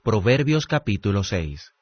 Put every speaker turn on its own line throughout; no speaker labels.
Proverbios capítulo 6.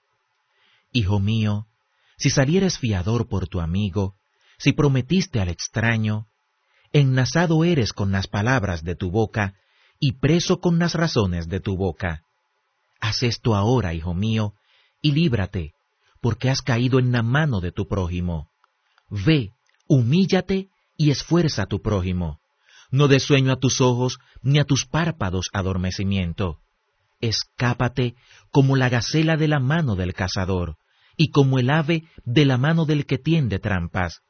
Hijo mío, si salieres fiador por tu amigo, si prometiste al extraño, enlazado eres con las palabras de tu boca, y preso con las razones de tu boca. Haz esto ahora, hijo mío, y líbrate, porque has caído en la mano de tu prójimo. Ve, humíllate y esfuerza a tu prójimo. No des sueño a tus ojos, ni a tus párpados adormecimiento. Escápate como la gacela de la mano del cazador, y como el ave de la mano del que tiende trampas.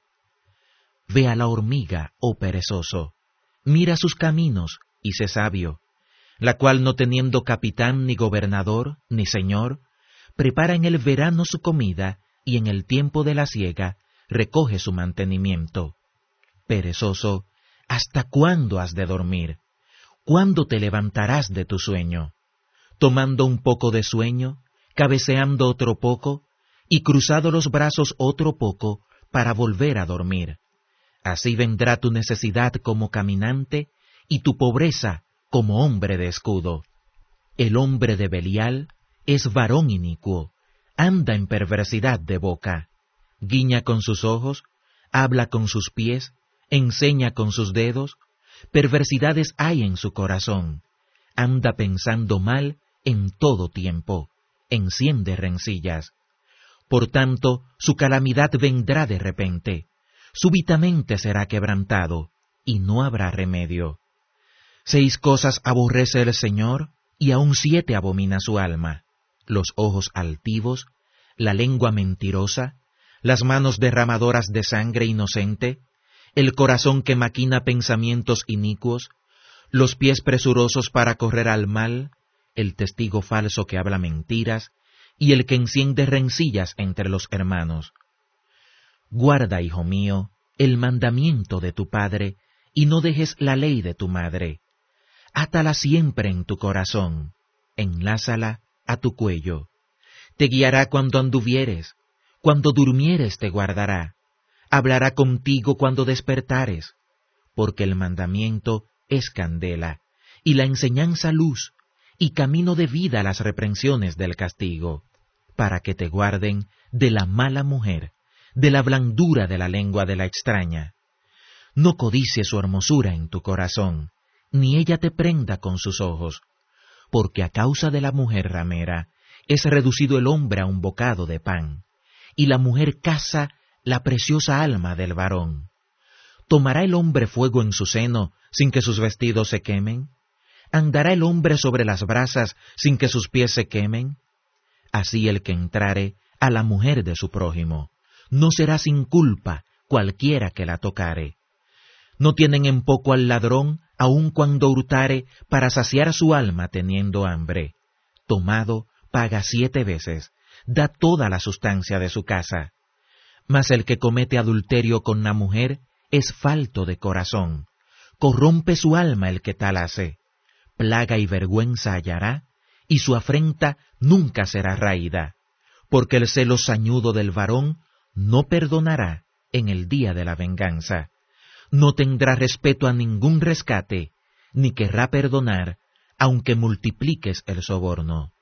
Ve a la hormiga, oh perezoso, mira sus caminos, y sé sabio, la cual no teniendo capitán ni gobernador, ni señor, prepara en el verano su comida, y en el tiempo de la siega recoge su mantenimiento. Perezoso, ¿hasta cuándo has de dormir? ¿Cuándo te levantarás de tu sueño? Tomando un poco de sueño, cabeceando otro poco, y cruzado los brazos otro poco, para volver a dormir. Así vendrá tu necesidad como caminante, y tu pobreza como hombre de escudo. El hombre de Belial es varón inicuo, anda en perversidad de boca. Guiña con sus ojos, habla con sus pies, enseña con sus dedos, perversidades hay en su corazón. Anda pensando mal en todo tiempo, enciende rencillas. Por tanto, su calamidad vendrá de repente, súbitamente será quebrantado, y no habrá remedio. 6 cosas aborrece el Señor, y aun 7 abomina su alma: los ojos altivos, la lengua mentirosa, las manos derramadoras de sangre inocente, el corazón que maquina pensamientos inicuos, los pies presurosos para correr al mal, el testigo falso que habla mentiras, y el que enciende rencillas entre los hermanos. Guarda, hijo mío, el mandamiento de tu padre, y no dejes la ley de tu madre. Átala siempre en tu corazón, enlázala a tu cuello. Te guiará cuando anduvieres, cuando durmieres te guardará. Hablará contigo cuando despertares, porque el mandamiento es candela, y la enseñanza luz, y camino de vida las reprensiones del castigo, para que te guarden de la mala mujer, de la blandura de la lengua de la extraña. No codicies su hermosura en tu corazón, ni ella te prenda con sus ojos, porque a causa de la mujer ramera es reducido el hombre a un bocado de pan, y la mujer caza la preciosa alma del varón. ¿Tomará el hombre fuego en su seno sin que sus vestidos se quemen? ¿Andará el hombre sobre las brasas sin que sus pies se quemen? Así el que entrare a la mujer de su prójimo, no será sin culpa cualquiera que la tocare. No tienen en poco al ladrón, aun cuando hurtare, para saciar su alma teniendo hambre. Tomado, paga 7 veces, da toda la sustancia de su casa. Mas el que comete adulterio con la mujer es falto de corazón, corrompe su alma el que tal hace. Plaga y vergüenza hallará, y su afrenta nunca será raída, porque el celo sañudo del varón no perdonará en el día de la venganza. No tendrá respeto a ningún rescate, ni querrá perdonar, aunque multipliques el soborno.